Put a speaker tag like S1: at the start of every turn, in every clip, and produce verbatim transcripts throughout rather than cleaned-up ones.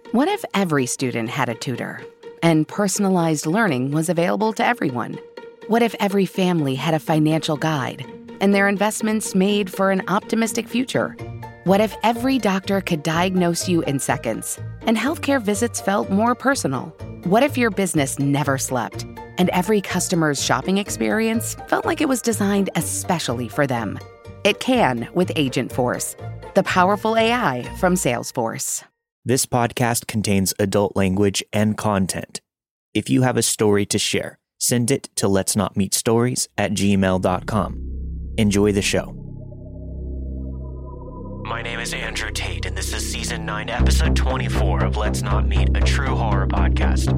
S1: What if every student had a tutor and personalized learning was available to everyone? What if every family had a financial guide and their investments made for an optimistic future? What if every doctor could diagnose you in seconds and healthcare visits felt more personal? What if your business never slept and every customer's shopping experience felt like it was designed especially for them? It can with Agentforce, the powerful A I from Salesforce.
S2: This podcast contains adult language and content. If you have a story to share, send it to let's not meet stories at gmail dot com. Enjoy the show. My name is Andrew Tate, and this is Season nine, Episode twenty-four of Let's Not Meet, a true horror podcast.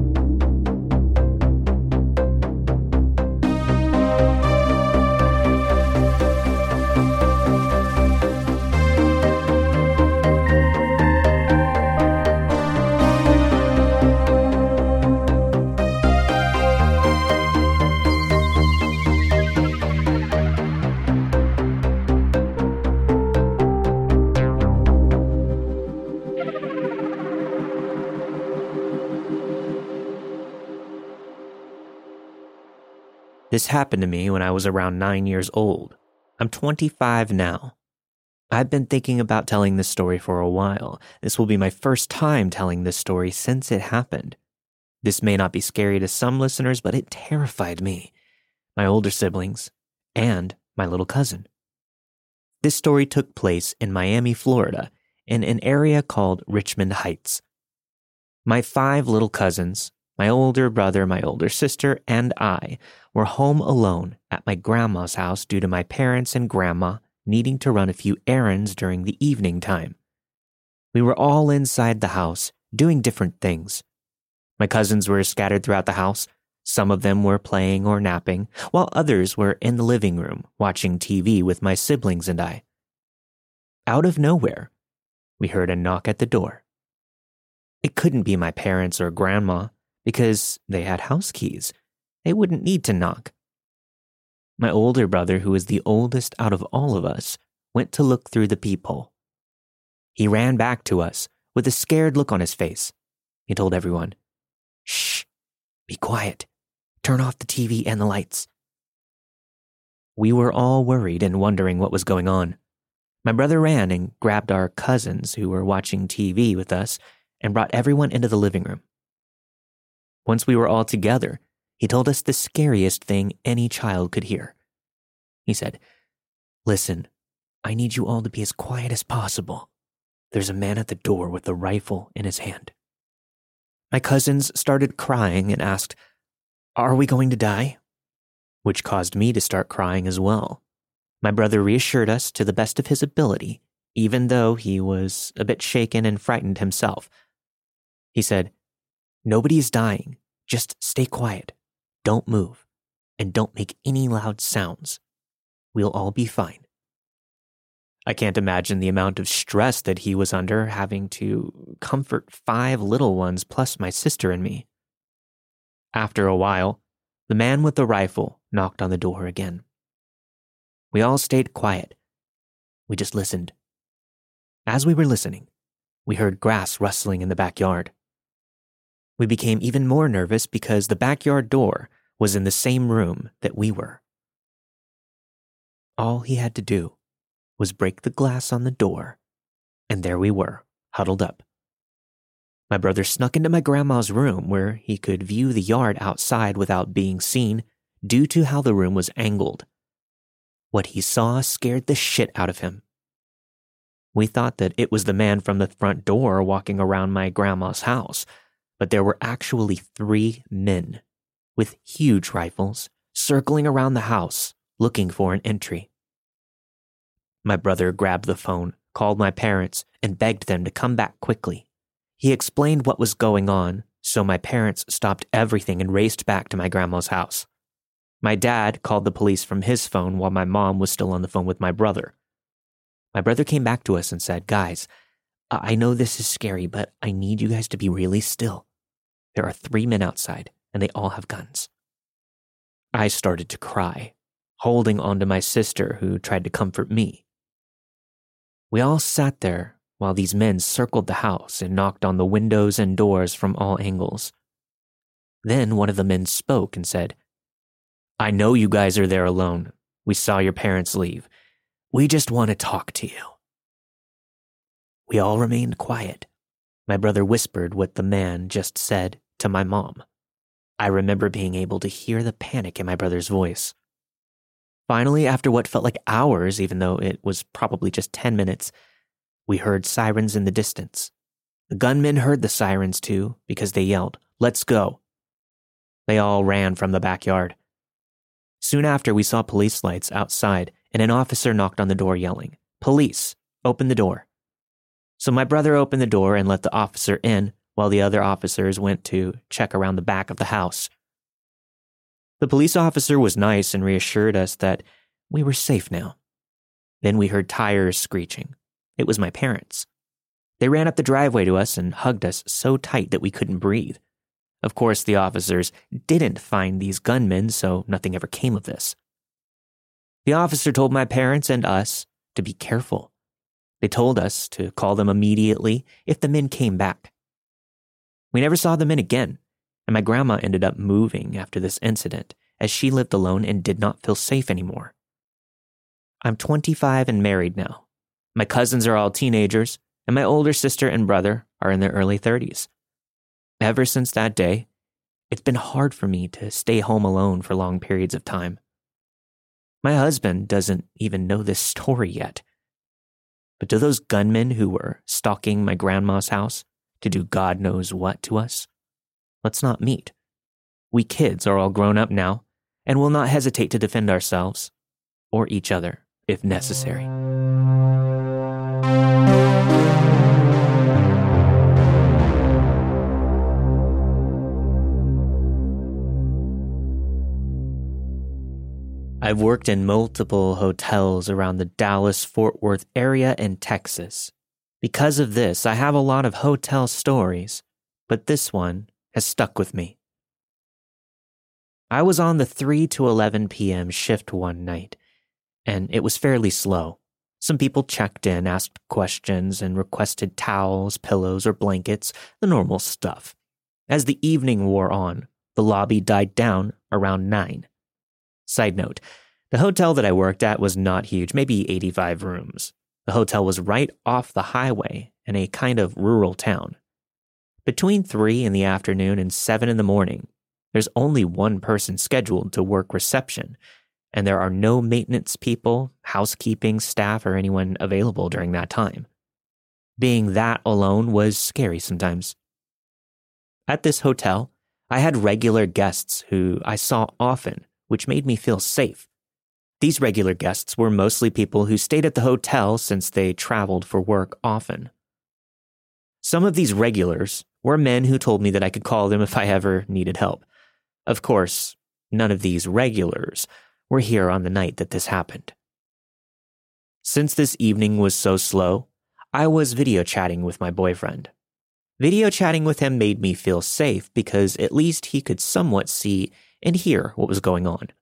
S2: This happened to me when I was around nine years old. I'm twenty-five now. I've been thinking about telling this story for a while. This will be my first time telling this story since it happened. This may not be scary to some listeners, but it terrified me, my older siblings, and my little cousin. This story took place in Miami, Florida, in an area called Richmond Heights. My five little cousins, my older brother, my older sister, and I were home alone at my grandma's house due to my parents and grandma needing to run a few errands during the evening time. We were all inside the house doing different things. My cousins were scattered throughout the house. Some of them were playing or napping, while others were in the living room watching T V with my siblings and I. Out of nowhere, we heard a knock at the door. It couldn't be my parents or grandma, because they had house keys. They wouldn't need to knock. My older brother, who was the oldest out of all of us, went to look through the peephole. He ran back to us with a scared look on his face. He told everyone, "Shh, be quiet. Turn off the T V and the lights." We were all worried and wondering what was going on. My brother ran and grabbed our cousins who were watching T V with us and brought everyone into the living room. Once we were all together, he told us the scariest thing any child could hear. He said, "Listen, I need you all to be as quiet as possible. There's a man at the door with a rifle in his hand." My cousins started crying and asked, "Are we going to die?" Which caused me to start crying as well. My brother reassured us to the best of his ability, even though he was a bit shaken and frightened himself. He said, "Nobody is dying. Just stay quiet. Don't move. And don't make any loud sounds. We'll all be fine." I can't imagine the amount of stress that he was under having to comfort five little ones plus my sister and me. After a while, the man with the rifle knocked on the door again. We all stayed quiet. We just listened. As we were listening, we heard grass rustling in the backyard. We became even more nervous because the backyard door was in the same room that we were. All he had to do was break the glass on the door, and there we were, huddled up. My brother snuck into my grandma's room where he could view the yard outside without being seen due to how the room was angled. What he saw scared the shit out of him. We thought that it was the man from the front door walking around my grandma's house, but there were actually three men with huge rifles circling around the house looking for an entry. My brother grabbed the phone, called my parents, and begged them to come back quickly. He explained what was going on, so my parents stopped everything and raced back to my grandma's house. My dad called the police from his phone while my mom was still on the phone with my brother. My brother came back to us and said, "Guys, I know this is scary, but I need you guys to be really still. There are three men outside, and they all have guns." I started to cry, holding on to my sister who tried to comfort me. We all sat there while these men circled the house and knocked on the windows and doors from all angles. Then one of the men spoke and said, "I know you guys are there alone. We saw your parents leave. We just want to talk to you." We all remained quiet. My brother whispered what the man just said to my mom. I remember being able to hear the panic in my brother's voice. Finally, after what felt like hours, even though it was probably just ten minutes, we heard sirens in the distance. The gunmen heard the sirens too because they yelled, "Let's go." They all ran from the backyard. Soon after, we saw police lights outside and an officer knocked on the door yelling, "Police, open the door." So my brother opened the door and let the officer in while the other officers went to check around the back of the house. The police officer was nice and reassured us that we were safe now. Then we heard tires screeching. It was my parents. They ran up the driveway to us and hugged us so tight that we couldn't breathe. Of course, the officers didn't find these gunmen, so nothing ever came of this. The officer told my parents and us to be careful. They told us to call them immediately if the men came back. We never saw the men again, and my grandma ended up moving after this incident as she lived alone and did not feel safe anymore. I'm twenty-five and married now. My cousins are all teenagers, and my older sister and brother are in their early thirties. Ever since that day, it's been hard for me to stay home alone for long periods of time. My husband doesn't even know this story yet. But do those gunmen who were stalking my grandma's house to do God knows what to us? Let's not meet. We kids are all grown up now and will not hesitate to defend ourselves or each other if necessary. I've worked in multiple hotels around the Dallas-Fort Worth area and Texas. Because of this, I have a lot of hotel stories, but this one has stuck with me. I was on the three to eleven p.m. shift one night, and it was fairly slow. Some people checked in, asked questions, and requested towels, pillows, or blankets, the normal stuff. As the evening wore on, the lobby died down around nine. Side note, the hotel that I worked at was not huge, maybe eighty-five rooms. The hotel was right off the highway in a kind of rural town. Between three in the afternoon and seven in the morning, there's only one person scheduled to work reception, and there are no maintenance people, housekeeping staff, or anyone available during that time. Being that alone was scary sometimes. At this hotel, I had regular guests who I saw often, which made me feel safe. These regular guests were mostly people who stayed at the hotel since they traveled for work often. Some of these regulars were men who told me that I could call them if I ever needed help. Of course, none of these regulars were here on the night that this happened. Since this evening was so slow, I was video chatting with my boyfriend. Video chatting with him made me feel safe because at least he could somewhat see and hear what was going on.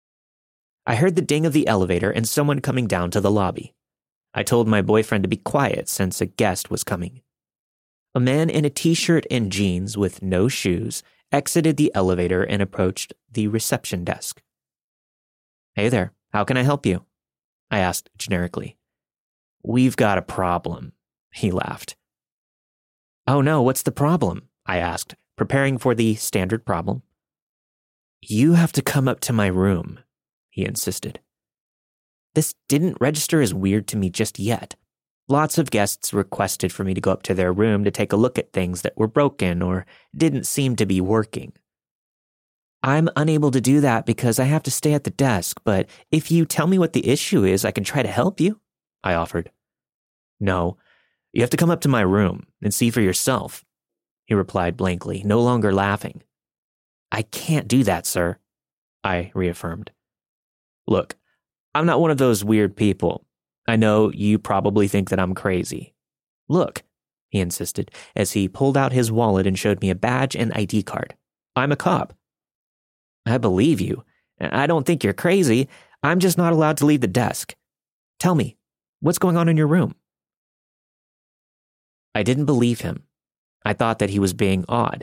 S2: I heard the ding of the elevator and someone coming down to the lobby. I told my boyfriend to be quiet since a guest was coming. A man in a t-shirt and jeans with no shoes exited the elevator and approached the reception desk. "Hey there, how can I help you?" I asked generically. "We've got a problem," he laughed. "Oh no, what's the problem?" I asked, preparing for the standard problem. "You have to come up to my room," he insisted. This didn't register as weird to me just yet. Lots of guests requested for me to go up to their room to take a look at things that were broken or didn't seem to be working. "I'm unable to do that because I have to stay at the desk, but if you tell me what the issue is, I can try to help you," I offered. "No, you have to come up to my room and see for yourself," he replied blankly, no longer laughing. "I can't do that, sir," I reaffirmed. "Look, I'm not one of those weird people. I know you probably think that I'm crazy. Look," he insisted as he pulled out his wallet and showed me a badge and I D card. "I'm a cop." "I believe you. I don't think you're crazy. I'm just not allowed to leave the desk. Tell me, what's going on in your room?" I didn't believe him. I thought that he was being odd.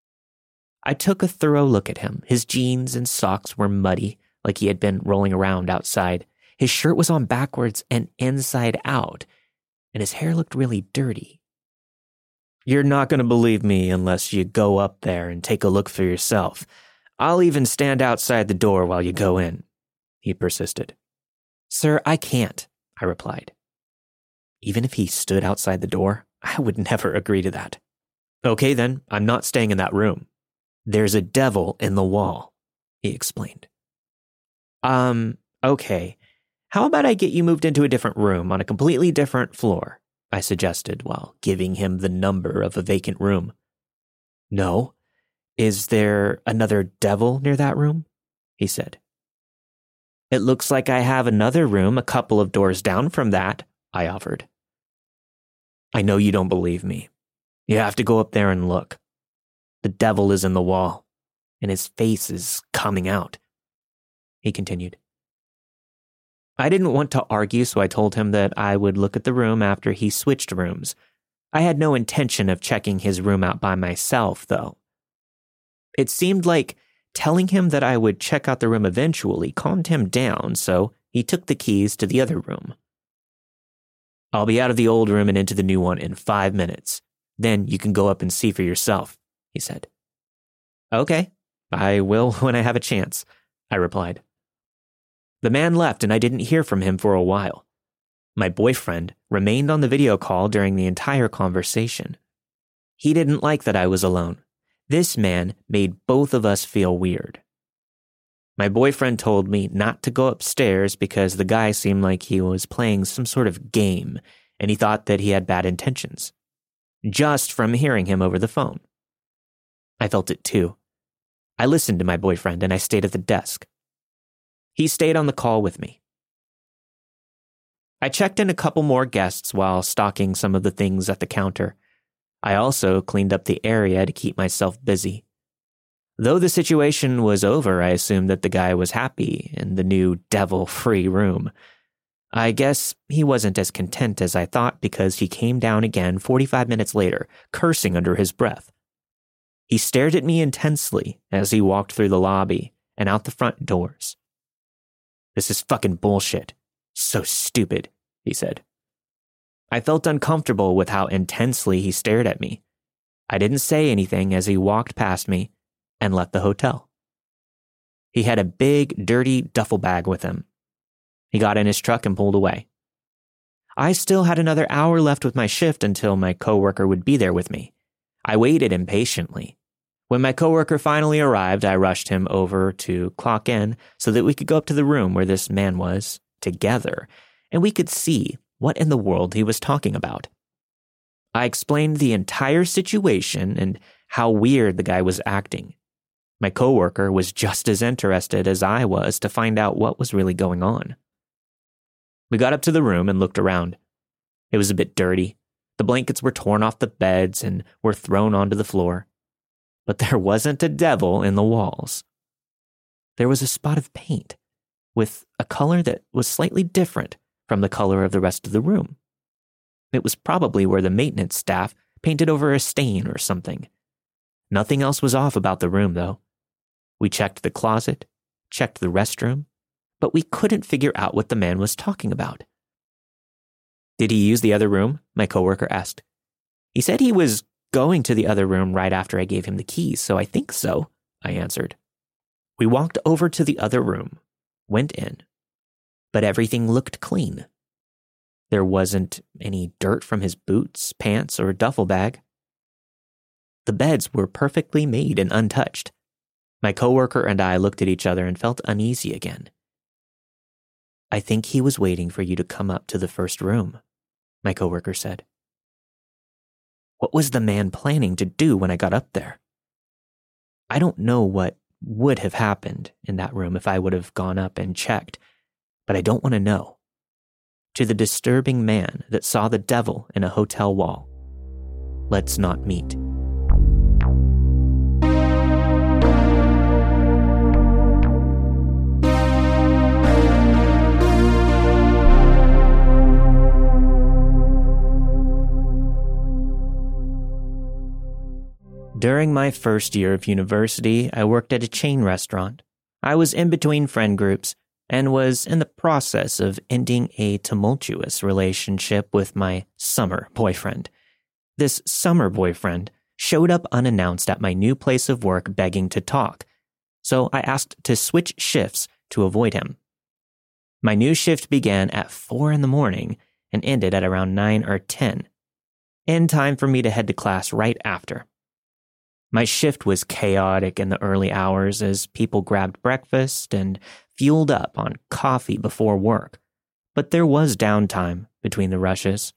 S2: I took a thorough look at him. His jeans and socks were muddy, like he had been rolling around outside. His shirt was on backwards and inside out, and his hair looked really dirty. You're not going to believe me unless you go up there and take a look for yourself. I'll even stand outside the door while you go in, he persisted. Sir, I can't, I replied. Even if he stood outside the door, I would never agree to that. Okay then, I'm not staying in that room. There's a devil in the wall, he explained. Um, okay. How about I get you moved into a different room on a completely different floor? I suggested while giving him the number of a vacant room. No. Is there another devil near that room? He said. It looks like I have another room a couple of doors down from that, I offered. I know you don't believe me. You have to go up there and look. The devil is in the wall, and his face is coming out, he continued. I didn't want to argue, so I told him that I would look at the room after he switched rooms. I had no intention of checking his room out by myself, though. It seemed like telling him that I would check out the room eventually calmed him down, so he took the keys to the other room. I'll be out of the old room and into the new one in five minutes. Then you can go up and see for yourself, he said. Okay, I will when I have a chance, I replied. The man left and I didn't hear from him for a while. My boyfriend remained on the video call during the entire conversation. He didn't like that I was alone. This man made both of us feel weird. My boyfriend told me not to go upstairs because the guy seemed like he was playing some sort of game and he thought that he had bad intentions. Just from hearing him over the phone. I felt it too. I listened to my boyfriend and I stayed at the desk. He stayed on the call with me. I checked in a couple more guests while stocking some of the things at the counter. I also cleaned up the area to keep myself busy. Though the situation was over, I assumed that the guy was happy in the new devil-free room. I guess he wasn't as content as I thought because he came down again forty-five minutes later, cursing under his breath. He stared at me intensely as he walked through the lobby and out the front doors. This is fucking bullshit. So stupid, he said. I felt uncomfortable with how intensely he stared at me. I didn't say anything as he walked past me and left the hotel. He had a big, dirty duffel bag with him. He got in his truck and pulled away. I still had another hour left with my shift until my coworker would be there with me. I waited impatiently. When my coworker finally arrived, I rushed him over to clock in so that we could go up to the room where this man was, together, and we could see what in the world he was talking about. I explained the entire situation and how weird the guy was acting. My coworker was just as interested as I was to find out what was really going on. We got up to the room and looked around. It was a bit dirty. The blankets were torn off the beds and were thrown onto the floor. But there wasn't a devil in the walls. There was a spot of paint with a color that was slightly different from the color of the rest of the room. It was probably where the maintenance staff painted over a stain or something. Nothing else was off about the room, though. We checked the closet, checked the restroom, but we couldn't figure out what the man was talking about. Did he use the other room? My coworker asked. He said he was going to the other room right after I gave him the keys, so I think so, I answered. We walked over to the other room, went in, but everything looked clean. There wasn't any dirt from his boots, pants, or duffel bag. The beds were perfectly made and untouched. My coworker and I looked at each other and felt uneasy again. I think he was waiting for you to come up to the first room, my coworker said. What was the man planning to do when I got up there? I don't know what would have happened in that room if I would have gone up and checked, but I don't want to know. To the disturbing man that saw the devil in a hotel wall, let's not meet. During my first year of university, I worked at a chain restaurant. I was in between friend groups and was in the process of ending a tumultuous relationship with my summer boyfriend. This summer boyfriend showed up unannounced at my new place of work begging to talk, so I asked to switch shifts to avoid him. My new shift began at four in the morning and ended at around nine or ten, in time for me to head to class right after. My shift was chaotic in the early hours as people grabbed breakfast and fueled up on coffee before work, but there was downtime between the rushes.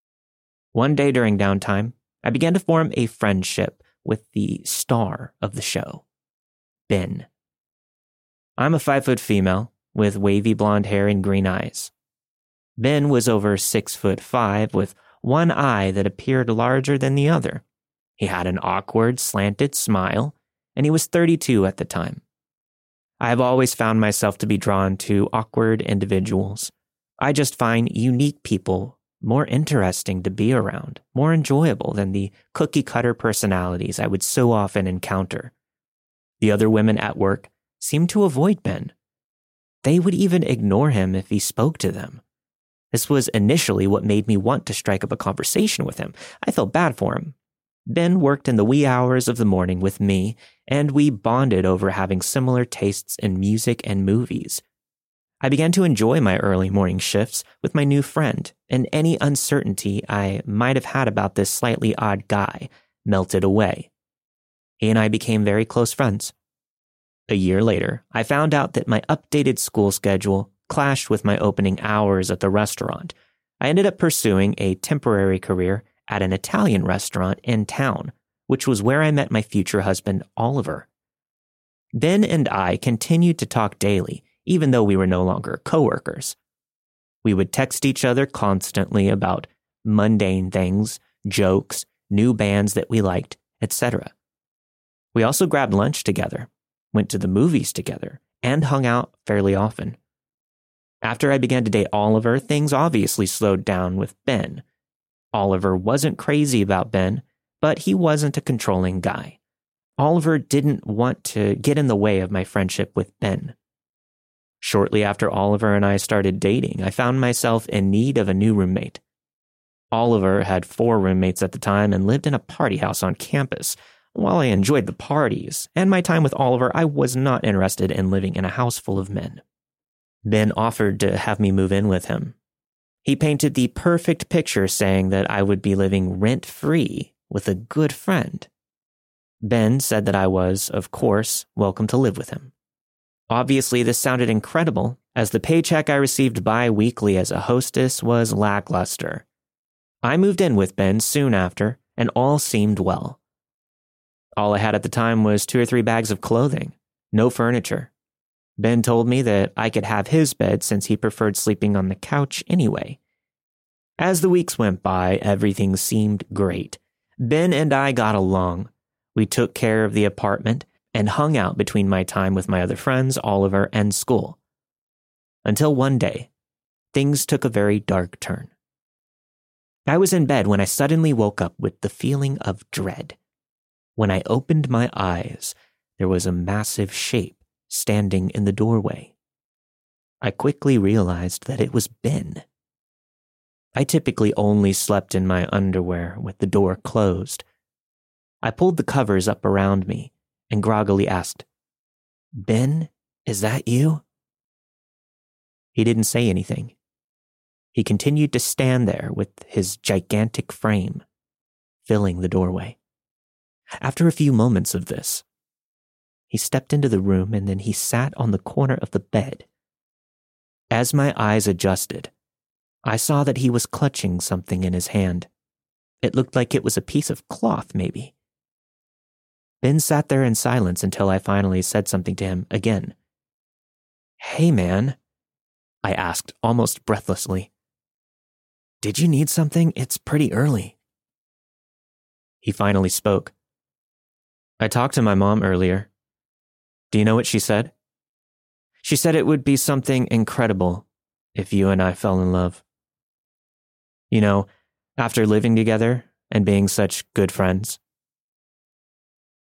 S2: One day during downtime, I began to form a friendship with the star of the show, Ben. I'm a five-foot female with wavy blonde hair and green eyes. Ben was over six foot five with one eye that appeared larger than the other. He had an awkward, slanted smile, and he was thirty-two at the time. I have always found myself to be drawn to awkward individuals. I just find unique people more interesting to be around, more enjoyable than the cookie-cutter personalities I would so often encounter. The other women at work seemed to avoid Ben. They would even ignore him if he spoke to them. This was initially what made me want to strike up a conversation with him. I felt bad for him. Ben worked in the wee hours of the morning with me, and we bonded over having similar tastes in music and movies. I began to enjoy my early morning shifts with my new friend, and any uncertainty I might have had about this slightly odd guy melted away. He and I became very close friends. A year later, I found out that my updated school schedule clashed with my opening hours at the restaurant. I ended up pursuing a temporary career at an Italian restaurant in town, which was where I met my future husband, Oliver. Ben and I continued to talk daily, even though we were no longer coworkers. We would text each other constantly about mundane things, jokes, new bands that we liked, et cetera. We also grabbed lunch together, went to the movies together, and hung out fairly often. After I began to date Oliver, things obviously slowed down with Ben. Oliver wasn't crazy about Ben, but he wasn't a controlling guy. Oliver didn't want to get in the way of my friendship with Ben. Shortly after Oliver and I started dating, I found myself in need of a new roommate. Oliver had four roommates at the time and lived in a party house on campus. While I enjoyed the parties and my time with Oliver, I was not interested in living in a house full of men. Ben offered to have me move in with him. He painted the perfect picture, saying that I would be living rent-free with a good friend. Ben said that I was, of course, welcome to live with him. Obviously, this sounded incredible, as the paycheck I received bi-weekly as a hostess was lackluster. I moved in with Ben soon after, and all seemed well. All I had at the time was two or three bags of clothing, no furniture. Ben told me that I could have his bed since he preferred sleeping on the couch anyway. As the weeks went by, everything seemed great. Ben and I got along. We took care of the apartment and hung out between my time with my other friends, Oliver, and school. Until one day, things took a very dark turn. I was in bed when I suddenly woke up with the feeling of dread. When I opened my eyes, there was a massive shape standing in the doorway. I quickly realized that it was Ben. I typically only slept in my underwear with the door closed. I pulled the covers up around me and groggily asked, "Ben, is that you?" He didn't say anything. He continued to stand there with his gigantic frame, filling the doorway. After a few moments of this, he stepped into the room and then he sat on the corner of the bed. As my eyes adjusted, I saw that he was clutching something in his hand. It looked like it was a piece of cloth, maybe. Ben sat there in silence until I finally said something to him again. "Hey, man," I asked almost breathlessly. "Did you need something? It's pretty early." He finally spoke. "I talked to my mom earlier. Do you know what she said? She said it would be something incredible if you and I fell in love. You know, after living together and being such good friends."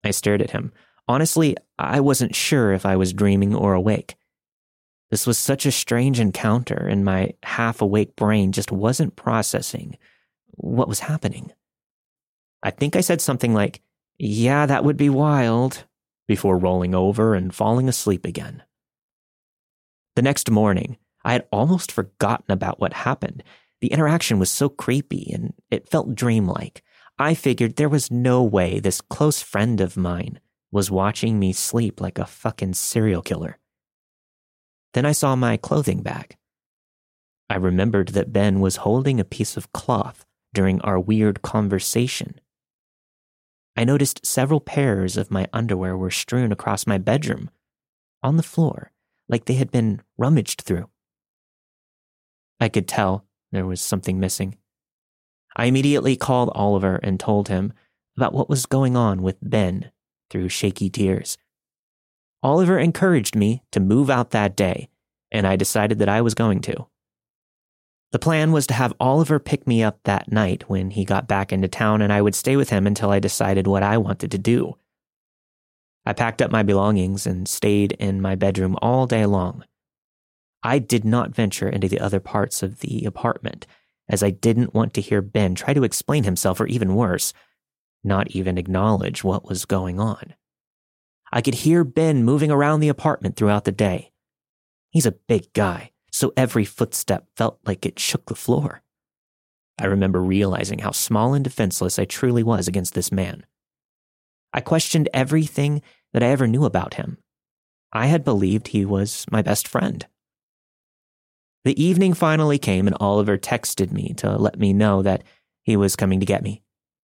S2: I stared at him. Honestly, I wasn't sure if I was dreaming or awake. This was such a strange encounter, and my half-awake brain just wasn't processing what was happening. I think I said something like, "Yeah, that would be wild," before rolling over and falling asleep again. The next morning, I had almost forgotten about what happened. The interaction was so creepy, and it felt dreamlike. I figured there was no way this close friend of mine was watching me sleep like a fucking serial killer. Then I saw my clothing bag. I remembered that Ben was holding a piece of cloth during our weird conversation. I noticed several pairs of my underwear were strewn across my bedroom, on the floor, like they had been rummaged through. I could tell there was something missing. I immediately called Oliver and told him about what was going on with Ben through shaky tears. Oliver encouraged me to move out that day, and I decided that I was going to. The plan was to have Oliver pick me up that night when he got back into town, and I would stay with him until I decided what I wanted to do. I packed up my belongings and stayed in my bedroom all day long. I did not venture into the other parts of the apartment, as I didn't want to hear Ben try to explain himself, or even worse, not even acknowledge what was going on. I could hear Ben moving around the apartment throughout the day. He's a big guy, so every footstep felt like it shook the floor. I remember realizing how small and defenseless I truly was against this man. I questioned everything that I ever knew about him. I had believed he was my best friend. The evening finally came, and Oliver texted me to let me know that he was coming to get me.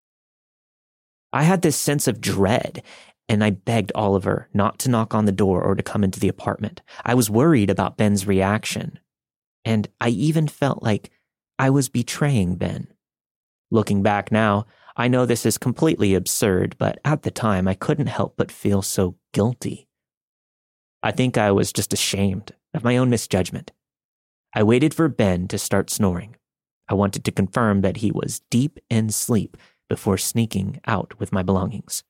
S2: I had this sense of dread, and I begged Oliver not to knock on the door or to come into the apartment. I was worried about Ben's reaction, and I even felt like I was betraying Ben. Looking back now, I know this is completely absurd, but at the time I couldn't help but feel so guilty. I think I was just ashamed of my own misjudgment. I waited for Ben to start snoring. I wanted to confirm that he was deep in sleep before sneaking out with my belongings.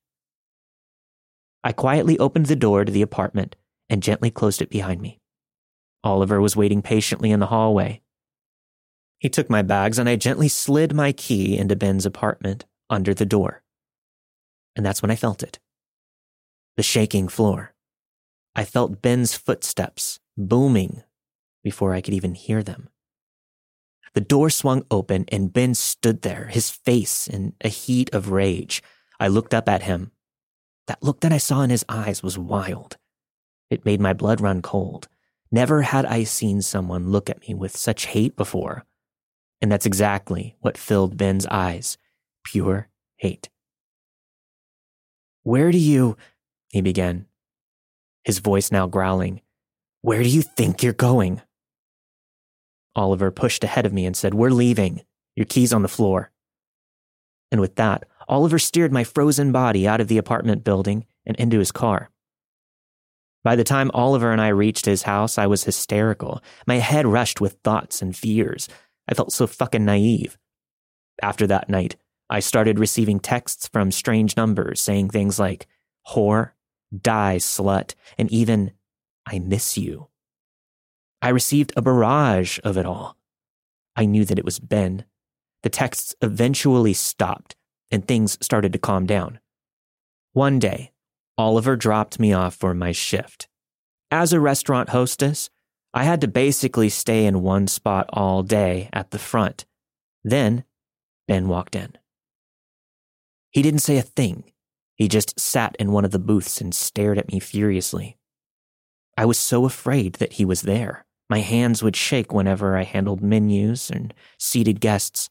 S2: I quietly opened the door to the apartment and gently closed it behind me. Oliver was waiting patiently in the hallway. He took my bags, and I gently slid my key into Ben's apartment under the door. And that's when I felt it. The shaking floor. I felt Ben's footsteps booming before I could even hear them. The door swung open, and Ben stood there, his face in a heat of rage. I looked up at him. That look that I saw in his eyes was wild. It made my blood run cold. Never had I seen someone look at me with such hate before. And that's exactly what filled Ben's eyes. Pure hate. "Where do you," he began, his voice now growling, "where do you think you're going?" Oliver pushed ahead of me and said, "We're leaving. Your key's on the floor." And with that, Oliver steered my frozen body out of the apartment building and into his car. By the time Oliver and I reached his house, I was hysterical. My head rushed with thoughts and fears. I felt so fucking naive. After that night, I started receiving texts from strange numbers saying things like, "whore," "die, slut," and even, "I miss you." I received a barrage of it all. I knew that it was Ben. The texts eventually stopped, and things started to calm down. One day, Oliver dropped me off for my shift. As a restaurant hostess, I had to basically stay in one spot all day at the front. Then, Ben walked in. He didn't say a thing. He just sat in one of the booths and stared at me furiously. I was so afraid that he was there. My hands would shake whenever I handled menus and seated guests.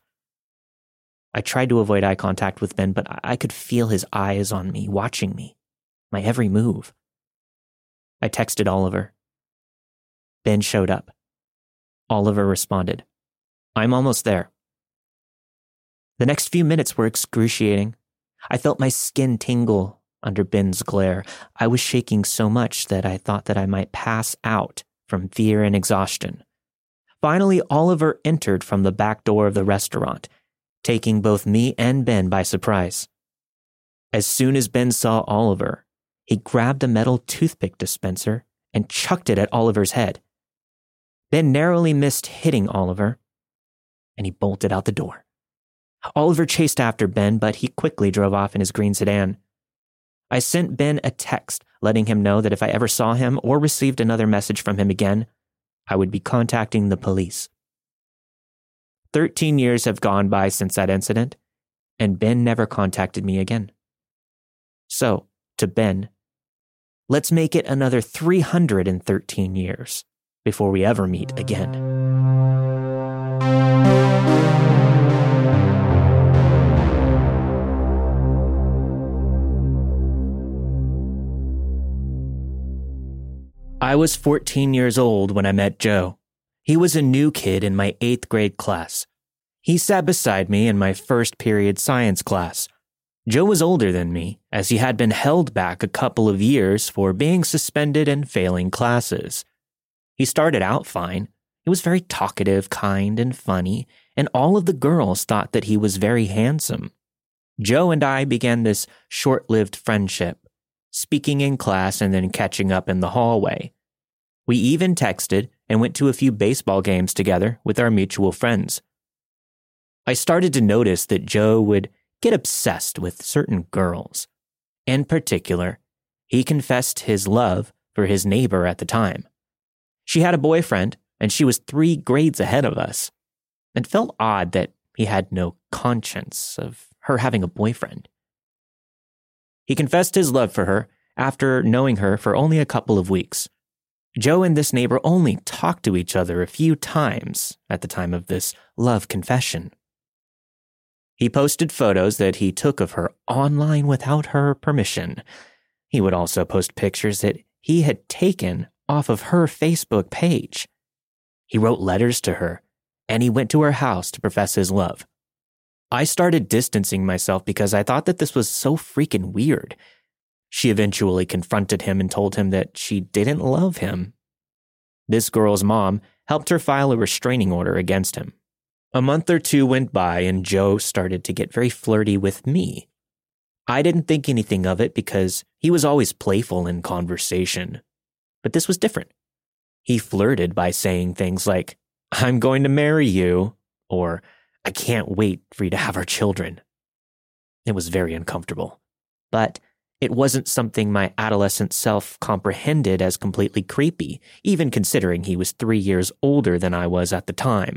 S2: I tried to avoid eye contact with Ben, but I could feel his eyes on me, watching me, my every move. I texted Oliver. Ben showed up. Oliver responded, "I'm almost there." The next few minutes were excruciating. I felt my skin tingle under Ben's glare. I was shaking so much that I thought that I might pass out from fear and exhaustion. Finally, Oliver entered from the back door of the restaurant, taking both me and Ben by surprise. As soon as Ben saw Oliver, he grabbed a metal toothpick dispenser and chucked it at Oliver's head. Ben narrowly missed hitting Oliver, and he bolted out the door. Oliver chased after Ben, but he quickly drove off in his green sedan. I sent Ben a text letting him know that if I ever saw him or received another message from him again, I would be contacting the police. Thirteen years have gone by since that incident, and Ben never contacted me again. So, to Ben, let's make it another three hundred thirteen years before we ever meet again. I was fourteen years old when I met Joe. He was a new kid in my eighth grade class. He sat beside me in my first period science class. Joe was older than me, as he had been held back a couple of years for being suspended and failing classes. He started out fine. He was very talkative, kind, and funny, and all of the girls thought that he was very handsome. Joe and I began this short-lived friendship, speaking in class and then catching up in the hallway. We even texted and went to a few baseball games together with our mutual friends. I started to notice that Joe would get obsessed with certain girls. In particular, he confessed his love for his neighbor at the time. She had a boyfriend, and she was three grades ahead of us. It felt odd that he had no conscience of her having a boyfriend. He confessed his love for her after knowing her for only a couple of weeks. Joe and this neighbor only talked to each other a few times at the time of this love confession. He posted photos that he took of her online without her permission. He would also post pictures that he had taken off of her Facebook page. He wrote letters to her, and he went to her house to profess his love. I started distancing myself because I thought that this was so freaking weird. She eventually confronted him and told him that she didn't love him. This girl's mom helped her file a restraining order against him. A month or two went by and Joe started to get very flirty with me. I didn't think anything of it because he was always playful in conversation. But this was different. He flirted by saying things like, "I'm going to marry you," or "I can't wait for you to have our children." It was very uncomfortable, but it wasn't something my adolescent self comprehended as completely creepy, even considering he was three years older than I was at the time.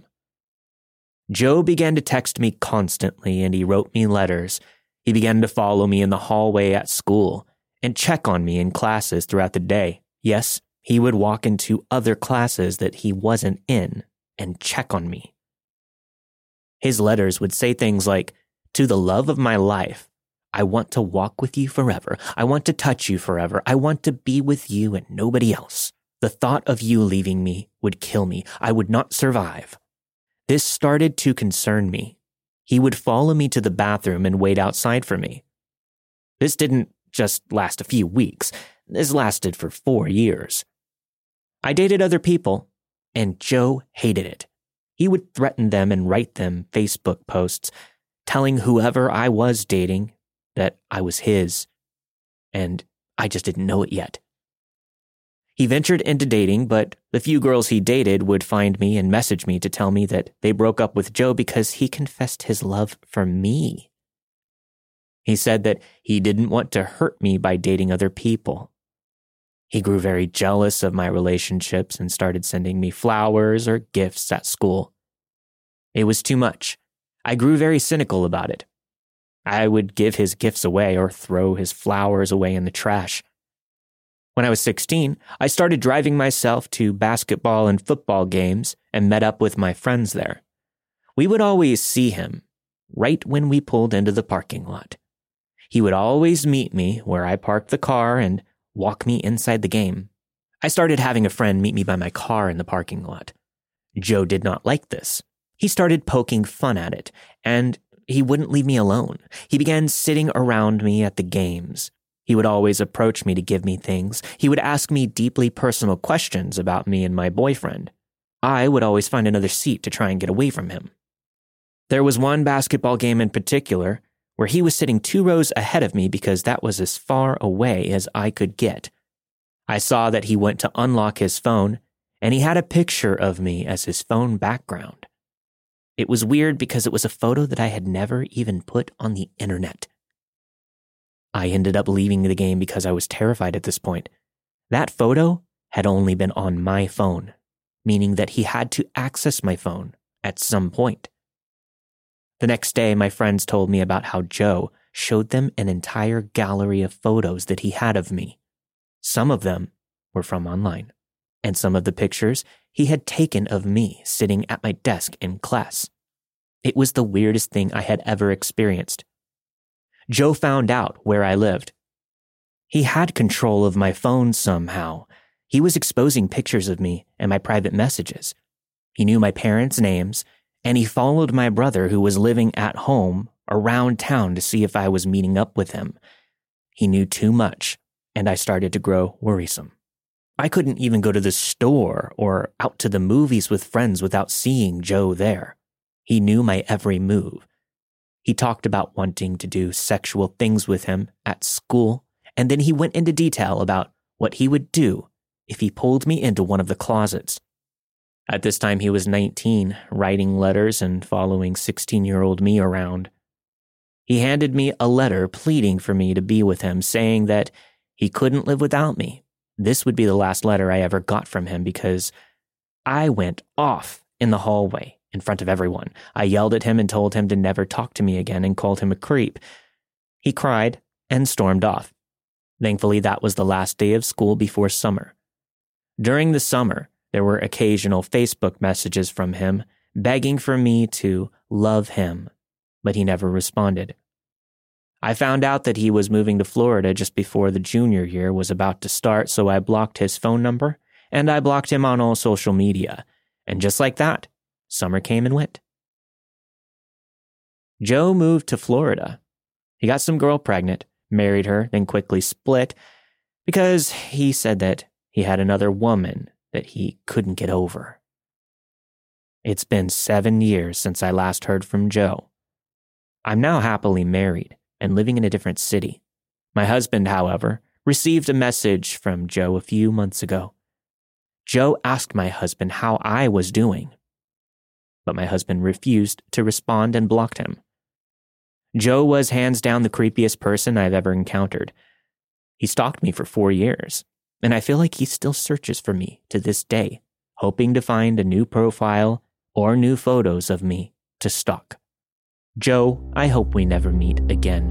S2: Joe began to text me constantly, and he wrote me letters. He began to follow me in the hallway at school and check on me in classes throughout the day. Yes, he would walk into other classes that he wasn't in and check on me. His letters would say things like, "To the love of my life, I want to walk with you forever. I want to touch you forever. I want to be with you and nobody else. The thought of you leaving me would kill me. I would not survive." This started to concern me. He would follow me to the bathroom and wait outside for me. This didn't just last a few weeks. This lasted for four years. I dated other people, and Joe hated it. He would threaten them and write them Facebook posts, telling whoever I was dating that I was his, and I just didn't know it yet. He ventured into dating, but the few girls he dated would find me and message me to tell me that they broke up with Joe because he confessed his love for me. He said that he didn't want to hurt me by dating other people. He grew very jealous of my relationships and started sending me flowers or gifts at school. It was too much. I grew very cynical about it. I would give his gifts away or throw his flowers away in the trash. When I was sixteen, I started driving myself to basketball and football games and met up with my friends there. We would always see him right when we pulled into the parking lot. He would always meet me where I parked the car and walk me inside the game. I started having a friend meet me by my car in the parking lot. Joe did not like this. He started poking fun at it, and he wouldn't leave me alone. He began sitting around me at the games. He would always approach me to give me things. He would ask me deeply personal questions about me and my boyfriend. I would always find another seat to try and get away from him. There was one basketball game in particular where he was sitting two rows ahead of me because that was as far away as I could get. I saw that he went to unlock his phone, and he had a picture of me as his phone background. It was weird because it was a photo that I had never even put on the internet. I ended up leaving the game because I was terrified at this point. That photo had only been on my phone, meaning that he had to access my phone at some point. The next day, my friends told me about how Joe showed them an entire gallery of photos that he had of me. Some of them were from online, and some of the pictures he had taken of me sitting at my desk in class. It was the weirdest thing I had ever experienced. Joe found out where I lived. He had control of my phone somehow. He was exposing pictures of me and my private messages. He knew my parents' names, and he followed my brother who was living at home around town to see if I was meeting up with him. He knew too much, and I started to grow worrisome. I couldn't even go to the store or out to the movies with friends without seeing Joe there. He knew my every move. He talked about wanting to do sexual things with him at school, and then he went into detail about what he would do if he pulled me into one of the closets. At this time, he was nineteen, writing letters and following sixteen-year-old me around. He handed me a letter pleading for me to be with him, saying that he couldn't live without me. This would be the last letter I ever got from him because I went off in the hallway in front of everyone. I yelled at him and told him to never talk to me again and called him a creep. He cried and stormed off. Thankfully, that was the last day of school before summer. During the summer, there were occasional Facebook messages from him begging for me to love him, but he never responded. I found out that he was moving to Florida just before the junior year was about to start, so I blocked his phone number and I blocked him on all social media. And just like that, summer came and went. Joe moved to Florida. He got some girl pregnant, married her, then quickly split because he said that he had another woman that he couldn't get over. It's been seven years since I last heard from Joe. I'm now happily married and living in a different city. My husband, however, received a message from Joe a few months ago. Joe asked my husband how I was doing, but my husband refused to respond and blocked him. Joe was hands down the creepiest person I've ever encountered. He stalked me for four years, and I feel like he still searches for me to this day, hoping to find a new profile or new photos of me to stalk. Joe, I hope we never meet again.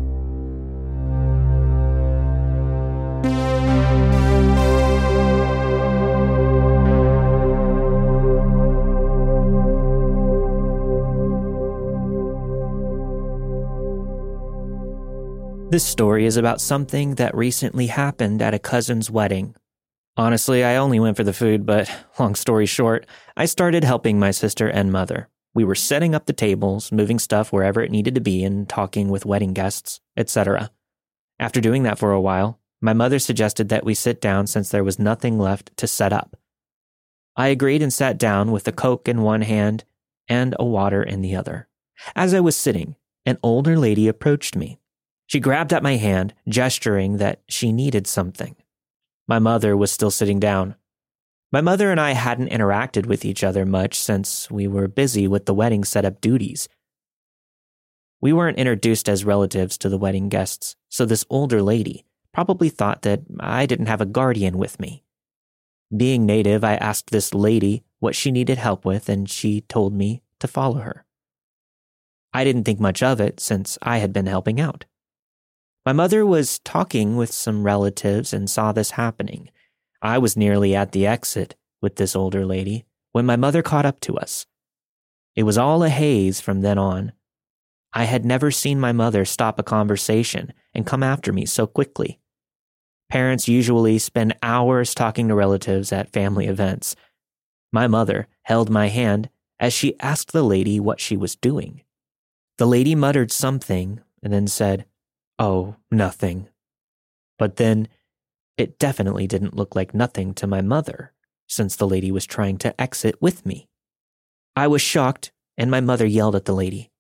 S2: This story is about something that recently happened at a cousin's wedding. Honestly, I only went for the food, but long story short, I started helping my sister and mother. We were setting up the tables, moving stuff wherever it needed to be, and talking with wedding guests, et cetera. After doing that for a while, my mother suggested that we sit down since there was nothing left to set up. I agreed and sat down with a Coke in one hand and a water in the other. As I was sitting, an older lady approached me. She grabbed at my hand, gesturing that she needed something. My mother was still sitting down. My mother and I hadn't interacted with each other much since we were busy with the wedding setup duties. We weren't introduced as relatives to the wedding guests, so this older lady probably thought that I didn't have a guardian with me. Being native, I asked this lady what she needed help with, and she told me to follow her. I didn't think much of it since I had been helping out. My mother was talking with some relatives and saw this happening. I was nearly at the exit with this older lady when my mother caught up to us. It was all a haze from then on. I had never seen my mother stop a conversation and come after me so quickly. Parents usually spend hours talking to relatives at family events. My mother held my hand as she asked the lady what she was doing. The lady muttered something and then said, "Oh, nothing." But then it definitely didn't look like nothing to my mother, since the lady was trying to exit with me. I was shocked, and my mother yelled at the lady.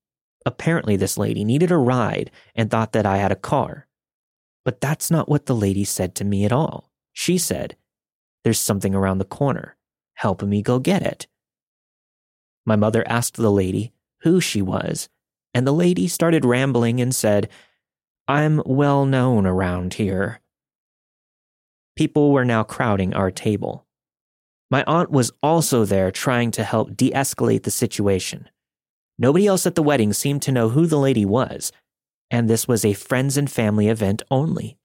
S2: Apparently, this lady needed a ride and thought that I had a car. But that's not what the lady said to me at all. She said, "There's something around the corner. Help me go get it." My mother asked the lady who she was, and the lady started rambling and said, "I'm well known around here." People were now crowding our table. My aunt was also there trying to help de-escalate the situation. Nobody else at the wedding seemed to know who the lady was, and this was a friends and family event only.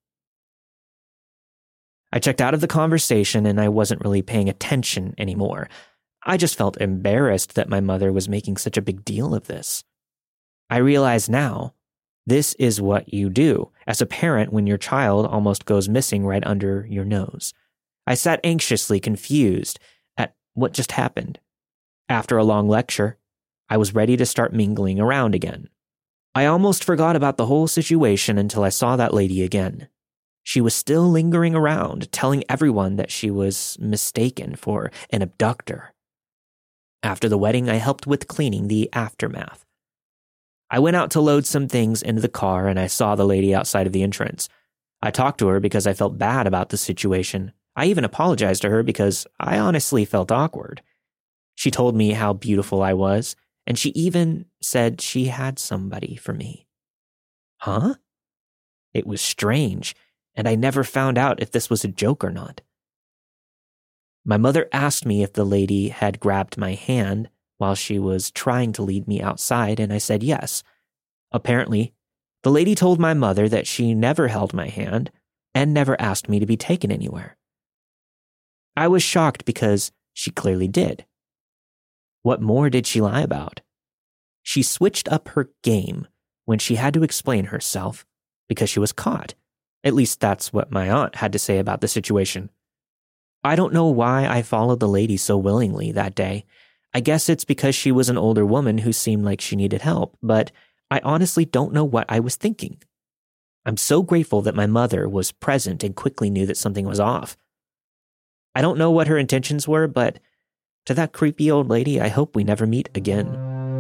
S2: I checked out of the conversation and I wasn't really paying attention anymore. I just felt embarrassed that my mother was making such a big deal of this. I realize now, this is what you do as a parent when your child almost goes missing right under your nose. I sat anxiously confused at what just happened. After a long lecture, I was ready to start mingling around again. I almost forgot about the whole situation until I saw that lady again. She was still lingering around, telling everyone that she was mistaken for an abductor. After the wedding, I helped with cleaning the aftermath. I went out to load some things into the car and I saw the lady outside of the entrance. I talked to her because I felt bad about the situation. I even apologized to her because I honestly felt awkward. She told me how beautiful I was, and she even said she had somebody for me. Huh? It was strange, and I never found out if this was a joke or not. My mother asked me if the lady had grabbed my hand while she was trying to lead me outside, and I said yes. Apparently, the lady told my mother that she never held my hand and never asked me to be taken anywhere. I was shocked because she clearly did. What more did she lie about? She switched up her game when she had to explain herself because she was caught. At least that's what my aunt had to say about the situation. I don't know why I followed the lady so willingly that day. I guess it's because she was an older woman who seemed like she needed help, but I honestly don't know what I was thinking. I'm so grateful that my mother was present and quickly knew that something was off. I don't know what her intentions were, but to that creepy old lady, I hope we never meet again.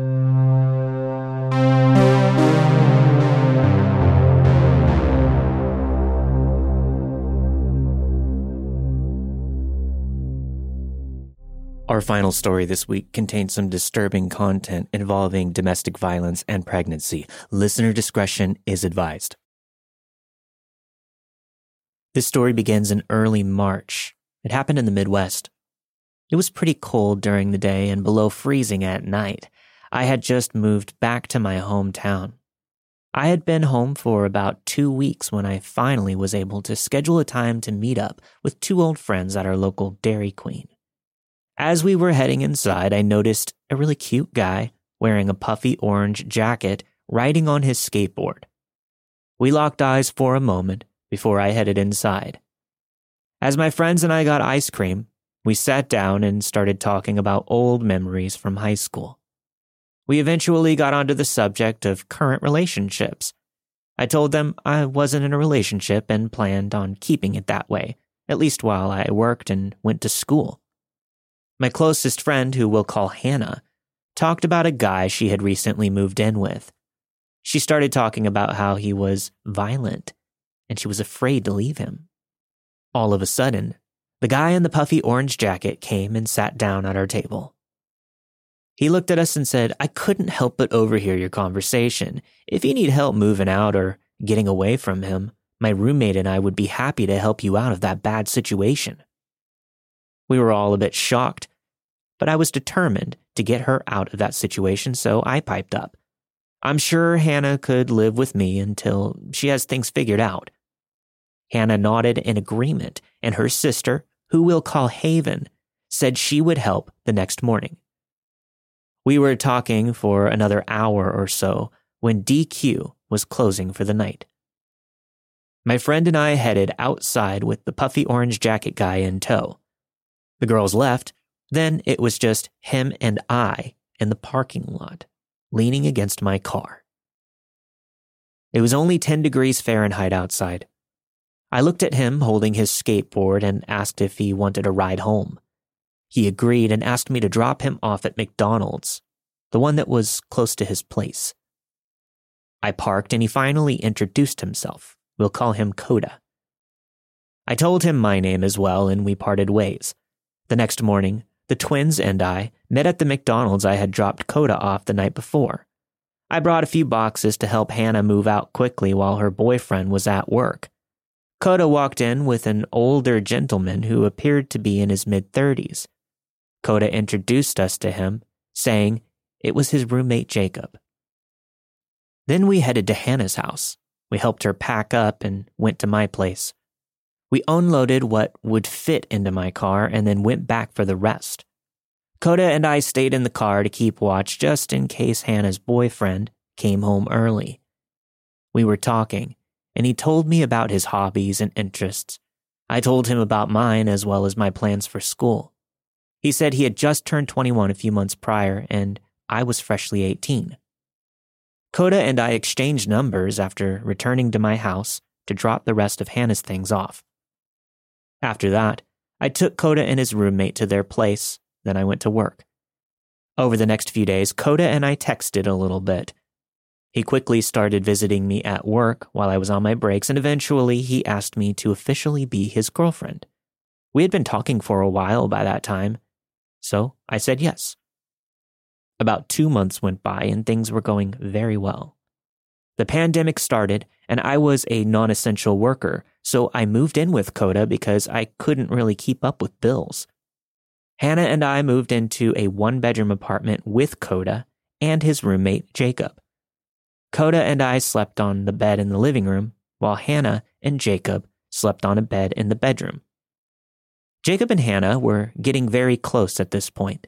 S2: Our final story this week contains some disturbing content involving domestic violence and pregnancy. Listener discretion is advised. This story begins in early March. It happened in the Midwest. It was pretty cold during the day and below freezing at night. I had just moved back to my hometown. I had been home for about two weeks when I finally was able to schedule a time to meet up with two old friends at our local Dairy Queen. As we were heading inside, I noticed a really cute guy wearing a puffy orange jacket riding on his skateboard. We locked eyes for a moment before I headed inside. As my friends and I got ice cream, we sat down and started talking about old memories from high school. We eventually got onto the subject of current relationships. I told them I wasn't in a relationship and planned on keeping it that way, at least while I worked and went to school. My closest friend, who we'll call Hannah, talked about a guy she had recently moved in with. She started talking about how he was violent, and she was afraid to leave him. All of a sudden, the guy in the puffy orange jacket came and sat down at our table. He looked at us and said, "I couldn't help but overhear your conversation. If you need help moving out or getting away from him, my roommate and I would be happy to help you out of that bad situation." We were all a bit shocked, but I was determined to get her out of that situation, so I piped up. I'm sure Hannah could live with me until she has things figured out. Hannah nodded in agreement, and her sister, who we'll call Haven, said she would help the next morning. We were talking for another hour or so when D Q was closing for the night. My friend and I headed outside with the puffy orange jacket guy in tow. The girls left, then it was just him and I in the parking lot, leaning against my car. It was only ten degrees Fahrenheit outside. I looked at him holding his skateboard and asked if he wanted a ride home. He agreed and asked me to drop him off at McDonald's, the one that was close to his place. I parked and he finally introduced himself. We'll call him Coda. I told him my name as well and we parted ways. The next morning, the twins and I met at the McDonald's I had dropped Coda off the night before. I brought a few boxes to help Hannah move out quickly while her boyfriend was at work. Coda walked in with an older gentleman who appeared to be in his mid-thirties. Coda introduced us to him, saying it was his roommate Jacob. Then we headed to Hannah's house. We helped her pack up and went to my place. We unloaded what would fit into my car and then went back for the rest. Coda and I stayed in the car to keep watch just in case Hannah's boyfriend came home early. We were talking, and he told me about his hobbies and interests. I told him about mine as well as my plans for school. He said he had just turned twenty-one a few months prior, and I was freshly eighteen. Coda and I exchanged numbers after returning to my house to drop the rest of Hannah's things off. After that, I took Coda and his roommate to their place. Then I went to work. Over the next few days, Coda and I texted a little bit. He quickly started visiting me at work while I was on my breaks, and eventually he asked me to officially be his girlfriend. We had been talking for a while by that time, so I said yes. About two months went by and things were going very well. The pandemic started and I was a non-essential worker, so I moved in with Coda because I couldn't really keep up with bills. Hannah and I moved into a one-bedroom apartment with Coda and his roommate, Jacob. Coda and I slept on the bed in the living room, while Hannah and Jacob slept on a bed in the bedroom. Jacob and Hannah were getting very close at this point.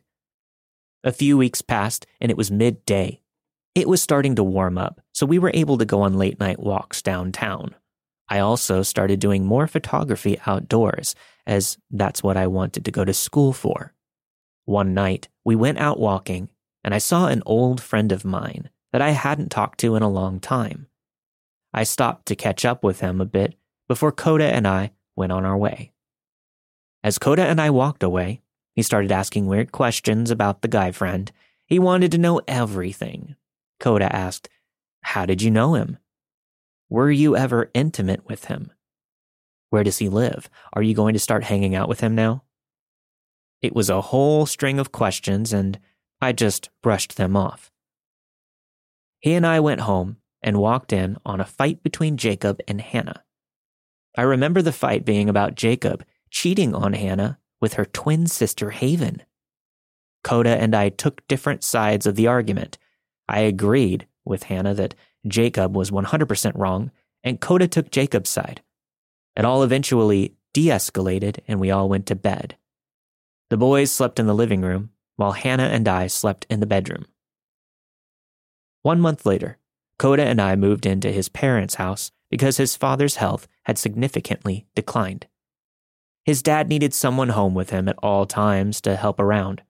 S2: A few weeks passed, and it was midday. It was starting to warm up, so we were able to go on late-night walks downtown. I also started doing more photography outdoors, as that's what I wanted to go to school for. One night, we went out walking, and I saw an old friend of mine that I hadn't talked to in a long time. I stopped to catch up with him a bit before Coda and I went on our way. As Coda and I walked away, he started asking weird questions about the guy friend. He wanted to know everything. Coda asked, "How did you know him? Were you ever intimate with him? Where does he live? Are you going to start hanging out with him now?" It was a whole string of questions, and I just brushed them off. He and I went home and walked in on a fight between Jacob and Hannah. I remember the fight being about Jacob cheating on Hannah with her twin sister Haven. Coda and I took different sides of the argument. I agreed with Hannah that Jacob was one hundred percent wrong, and Coda took Jacob's side. It all eventually de-escalated, and we all went to bed. The boys slept in the living room, while Hannah and I slept in the bedroom. One month later, Coda and I moved into his parents' house because his father's health had significantly declined. His dad needed someone home with him at all times to help around.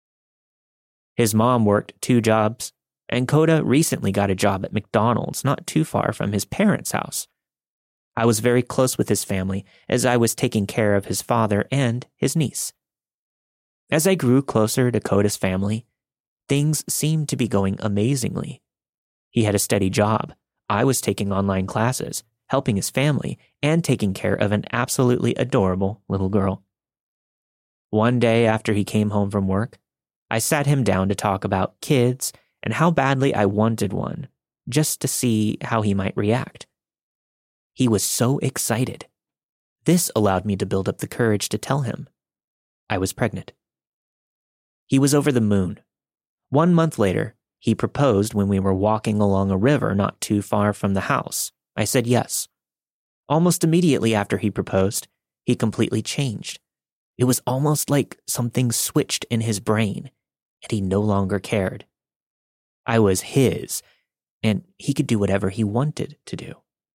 S2: His mom worked two jobs, and Coda recently got a job at McDonald's not too far from his parents' house. I was very close with his family as I was taking care of his father and his niece. As I grew closer to Coda's family, things seemed to be going amazingly. He had a steady job. I was taking online classes, helping his family, and taking care of an absolutely adorable little girl. One day after he came home from work, I sat him down to talk about kids and how badly I wanted one, just to see how he might react. He was so excited. This allowed me to build up the courage to tell him I was pregnant. He was over the moon. One month later, he proposed when we were walking along a river not too far from the house. I said yes. Almost immediately after he proposed, he completely changed. It was almost like something switched in his brain, and he no longer cared. I was his, and he could do whatever he wanted to do.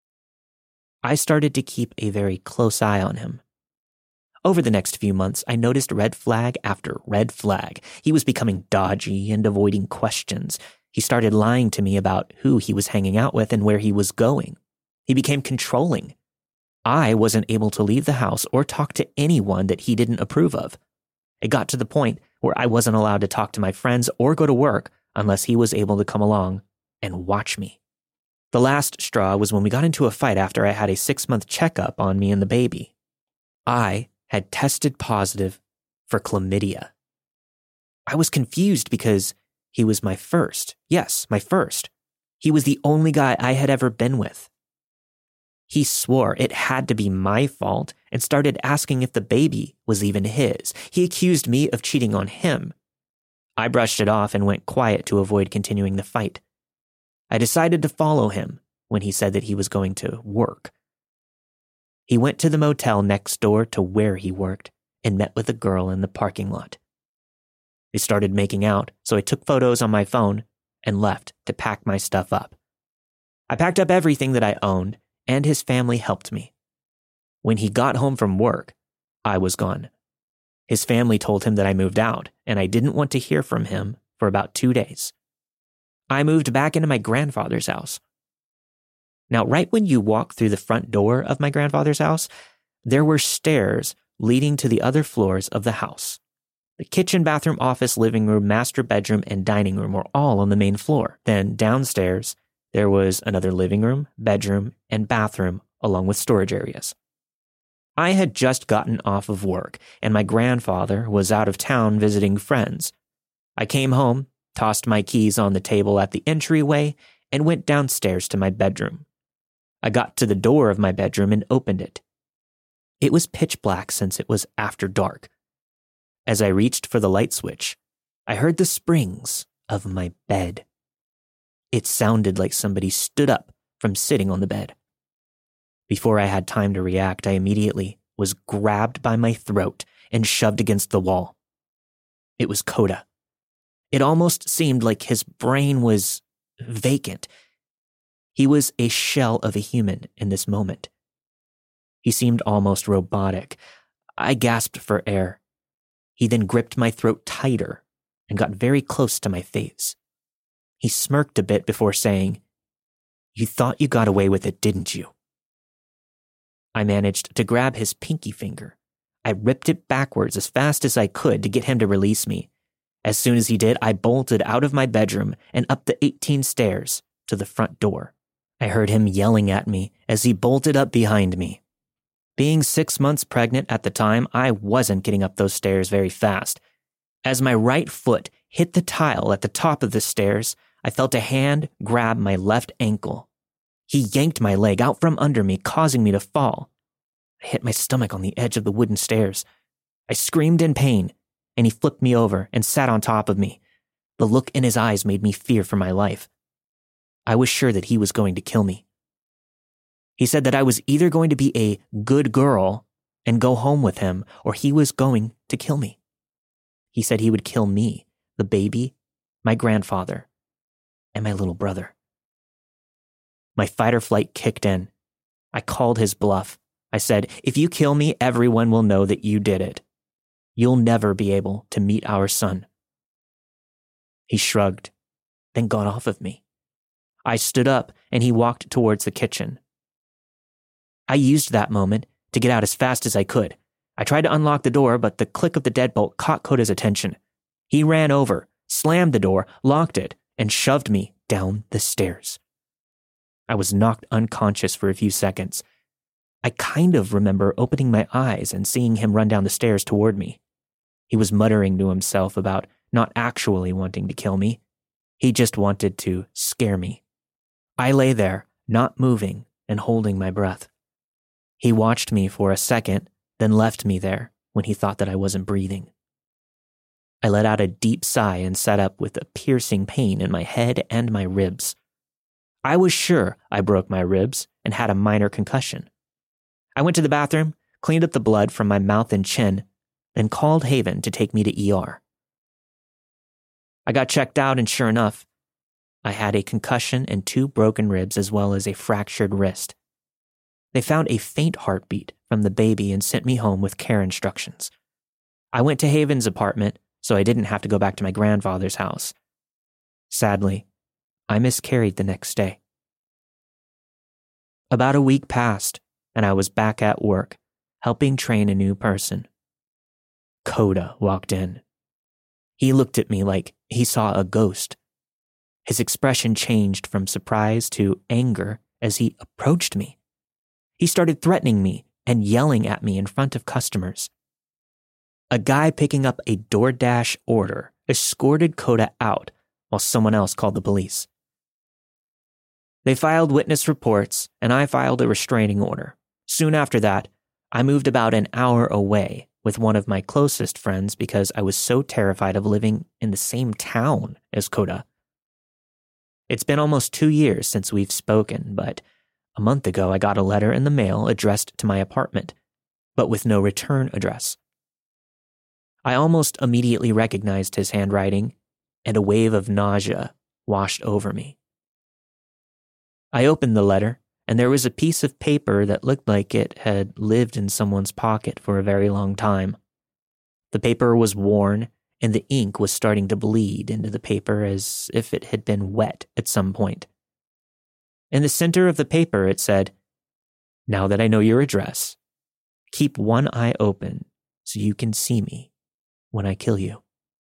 S2: I started to keep a very close eye on him. Over the next few months, I noticed red flag after red flag. He was becoming dodgy and avoiding questions. He started lying to me about who he was hanging out with and where he was going. He became controlling. I wasn't able to leave the house or talk to anyone that he didn't approve of. It got to the point where I wasn't allowed to talk to my friends or go to work unless he was able to come along and watch me. The last straw was when we got into a fight after I had a six-month checkup on me and the baby. I had tested positive for chlamydia. I was confused because he was my first. Yes, my first. He was the only guy I had ever been with. He swore it had to be my fault and started asking if the baby was even his. He accused me of cheating on him. I brushed it off and went quiet to avoid continuing the fight. I decided to follow him when he said that he was going to work. He went to the motel next door to where he worked and met with a girl in the parking lot. They started making out, so I took photos on my phone and left to pack my stuff up. I packed up everything that I owned, and his family helped me. When he got home from work, I was gone. His family told him that I moved out, and I didn't want to hear from him for about two days. I moved back into my grandfather's house. Now, right when you walk through the front door of my grandfather's house, there were stairs leading to the other floors of the house. The kitchen, bathroom, office, living room, master bedroom, and dining room were all on the main floor. Then downstairs, there was another living room, bedroom, and bathroom, along with storage areas. I had just gotten off of work, and my grandfather was out of town visiting friends. I came home, tossed my keys on the table at the entryway, and went downstairs to my bedroom. I got to the door of my bedroom and opened it. It was pitch black since it was after dark. As I reached for the light switch, I heard the springs of my bed. It sounded like somebody stood up from sitting on the bed. Before I had time to react, I immediately was grabbed by my throat and shoved against the wall. It was Coda. It almost seemed like his brain was vacant. He was a shell of a human in this moment. He seemed almost robotic. I gasped for air. He then gripped my throat tighter and got very close to my face. He smirked a bit before saying, "You thought you got away with it, didn't you?" I managed to grab his pinky finger. I ripped it backwards as fast as I could to get him to release me. As soon as he did, I bolted out of my bedroom and up the eighteen stairs to the front door. I heard him yelling at me as he bolted up behind me. Being six months pregnant at the time, I wasn't getting up those stairs very fast. As my right foot hit the tile at the top of the stairs, I felt a hand grab my left ankle. He yanked my leg out from under me, causing me to fall. I hit my stomach on the edge of the wooden stairs. I screamed in pain, and he flipped me over and sat on top of me. The look in his eyes made me fear for my life. I was sure that he was going to kill me. He said that I was either going to be a good girl and go home with him, or he was going to kill me. He said he would kill me, the baby, my grandfather, and my little brother. My fight or flight kicked in. I called his bluff. I said, "If you kill me, everyone will know that you did it. You'll never be able to meet our son." He shrugged, then got off of me. I stood up, and he walked towards the kitchen. I used that moment to get out as fast as I could. I tried to unlock the door, but the click of the deadbolt caught Coda's attention. He ran over, slammed the door, locked it, and shoved me down the stairs. I was knocked unconscious for a few seconds. I kind of remember opening my eyes and seeing him run down the stairs toward me. He was muttering to himself about not actually wanting to kill me. He just wanted to scare me. I lay there, not moving and holding my breath. He watched me for a second, then left me there when he thought that I wasn't breathing. I let out a deep sigh and sat up with a piercing pain in my head and my ribs. I was sure I broke my ribs and had a minor concussion. I went to the bathroom, cleaned up the blood from my mouth and chin, then called Haven to take me to E R. I got checked out, and sure enough, I had a concussion and two broken ribs as well as a fractured wrist. They found a faint heartbeat from the baby and sent me home with care instructions. I went to Haven's apartment so I didn't have to go back to my grandfather's house. Sadly, I miscarried the next day. About a week passed, and I was back at work, helping train a new person. Coda walked in. He looked at me like he saw a ghost. His expression changed from surprise to anger as he approached me. He started threatening me and yelling at me in front of customers. A guy picking up a DoorDash order escorted Kota out while someone else called the police. They filed witness reports, and I filed a restraining order. Soon after that, I moved about an hour away with one of my closest friends because I was so terrified of living in the same town as Kota. It's been almost two years since we've spoken, but a month ago I got a letter in the mail addressed to my apartment, but with no return address. I almost immediately recognized his handwriting, and a wave of nausea washed over me. I opened the letter, and there was a piece of paper that looked like it had lived in someone's pocket for a very long time. The paper was worn, and the ink was starting to bleed into the paper as if it had been wet at some point. In the center of the paper, it said, "Now that I know your address, keep one eye open so you can see me when I kill you."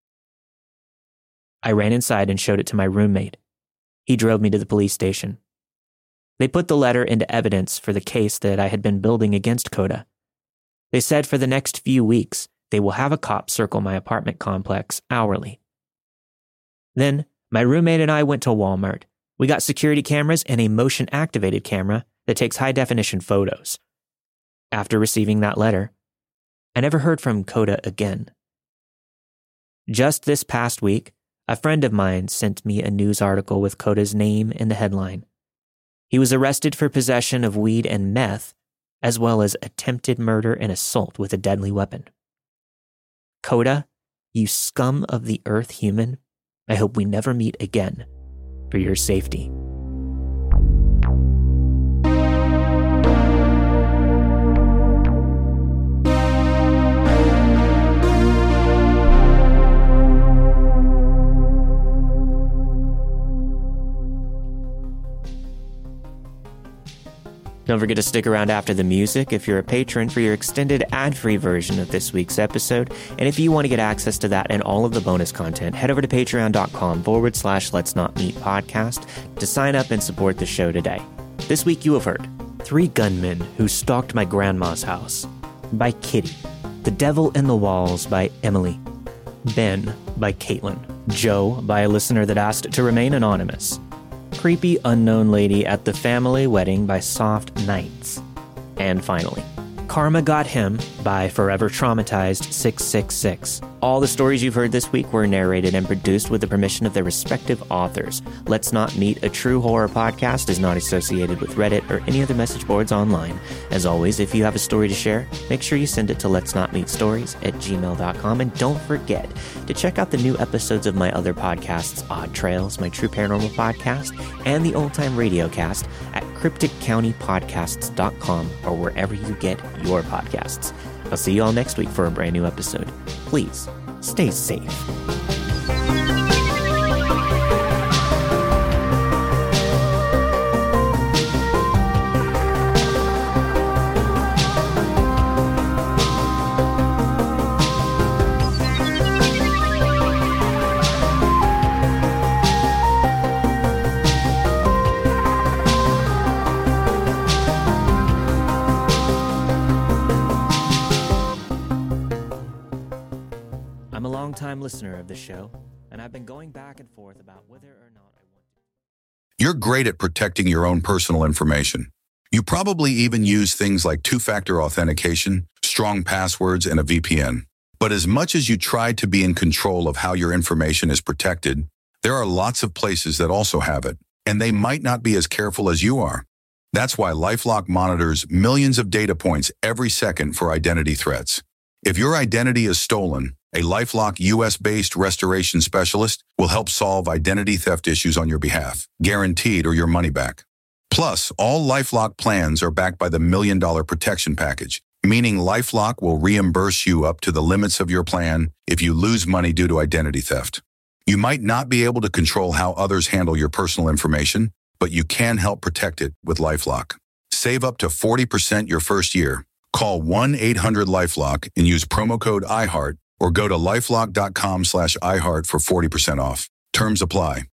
S2: I ran inside and showed it to my roommate. He drove me to the police station. They put the letter into evidence for the case that I had been building against Kota. They said for the next few weeks, they will have a cop circle my apartment complex hourly. Then, my roommate and I went to Walmart. We got security cameras and a motion-activated camera that takes high-definition photos. After receiving that letter, I never heard from Kota again. Just this past week, a friend of mine sent me a news article with Kota's name in the headline. He was arrested for possession of weed and meth, as well as attempted murder and assault with a deadly weapon. Kota, you scum of the earth human, I hope we never meet again, for your safety. Don't forget to stick around after the music if you're a patron for your extended ad-free version of this week's episode. And if you want to get access to that and all of the bonus content, head over to patreon.com forward slash Let's Not Meet podcast to sign up and support the show today. This week you have heard Three Gunmen Who Stalked My Grandma's House by Kitty, The Devil in the Walls by Emily, Ben by Caitlin, Joe by a listener that asked to remain anonymous, Creepy Unknown Lady at the Family Wedding by Soft Nights. And finally, Karma Got Him by Forever Traumatized six six six. All the stories you've heard this week were narrated and produced with the permission of their respective authors. Let's Not Meet, a true horror podcast, is not associated with Reddit or any other message boards online. As always, if you have a story to share, make sure you send it to let's not meet stories at gmail dot com. And don't forget to check out the new episodes of my other podcasts, Odd Trails, my true paranormal podcast, and the Old Time Radio Cast at cryptic county podcasts dot com or wherever you get your podcasts. I'll see you all next week for a brand new episode. Please, stay safe. Long-time listener of the show, and I've been going back and forth about whether or not I want to.
S3: You're great at protecting your own personal information. You probably even use things like two-factor authentication, strong passwords, and a V P N. But as much as you try to be in control of how your information is protected, there are lots of places that also have it, and they might not be as careful as you are. That's why LifeLock monitors millions of data points every second for identity threats. If your identity is stolen, a LifeLock U S-based restoration specialist will help solve identity theft issues on your behalf, guaranteed or your money back. Plus, all LifeLock plans are backed by the Million Dollar Protection Package, meaning LifeLock will reimburse you up to the limits of your plan if you lose money due to identity theft. You might not be able to control how others handle your personal information, but you can help protect it with LifeLock. Save up to forty percent your first year. Call one eight hundred LifeLock and use promo code I heart or go to lifelock dot com slash iHeart for forty percent off. Terms apply.